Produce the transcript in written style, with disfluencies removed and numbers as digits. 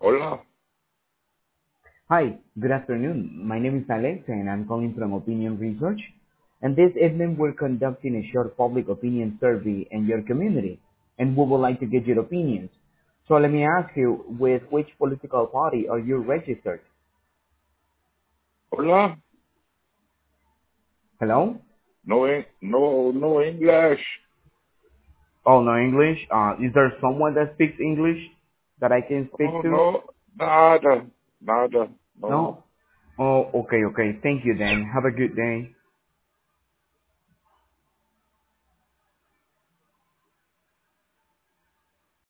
Hola. Hi, good afternoon. My name is Alex, and I'm calling from Opinion Research. And this evening, we're conducting a short public opinion survey in your community, and we would like to get your opinions. So let me ask you, with which political party are you registered? Hola. Hello? No English. Oh, no English? Is there someone that speaks English that I can speak Oh, to? no. Nada. Nada. No. No? Oh, okay, okay. Thank you then. Have a good day.